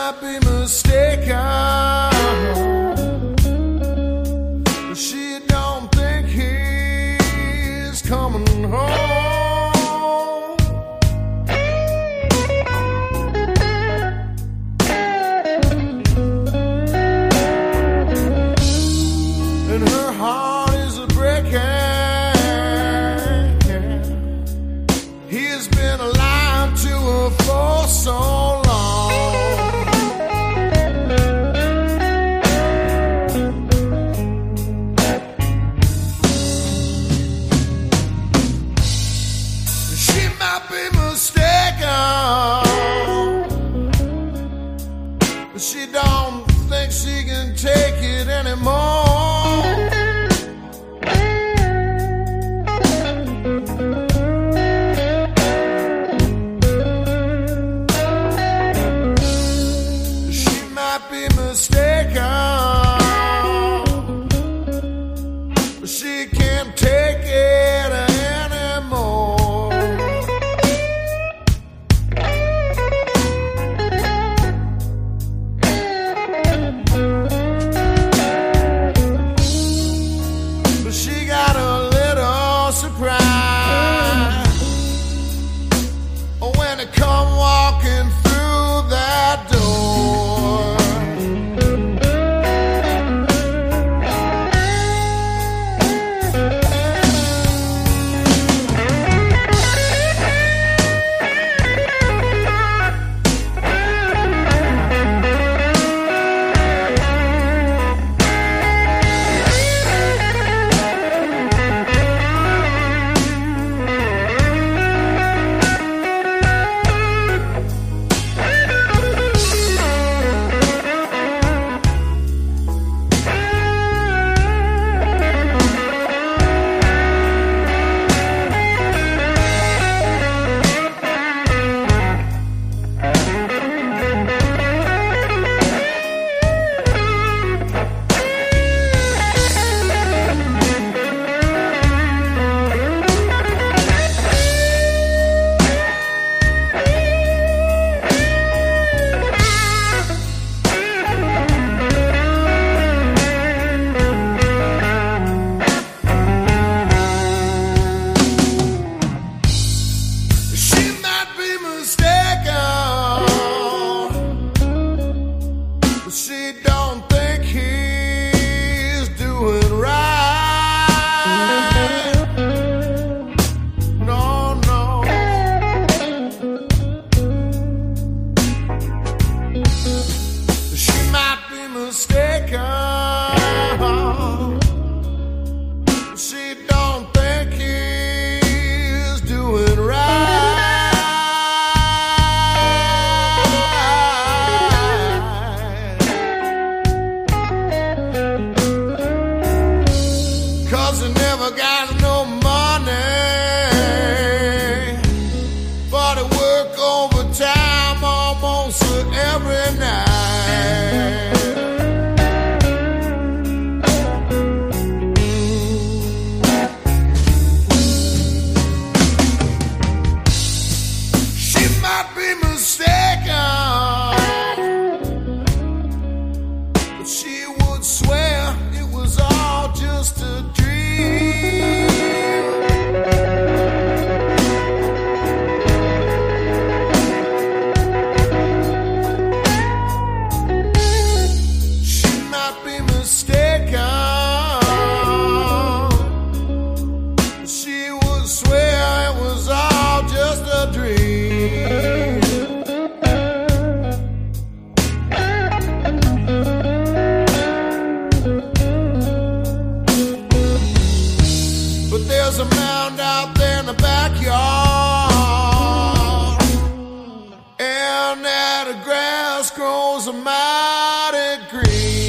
might be mistaken, but she don't think he's coming home. And her heart is a breaking. He's been alive to her for so long. She might be mistaken, but she don't think she can take it anymore. She might be mistaken, but she can't take it anymore. But she got a little surprise when it come walking through that door. She might be mistaken, but she don't think he's doing right. No, no. She might be mistaken, but she don't think he's doing right. 'Cause he never got no money, but he work overtime almost every night. She might be mistaken, but she would swear it was all just a dream. She might be mistaken, but she would swear it was all just a dream. But there's a mound out there in the backyard, and that grass grows a mighty green.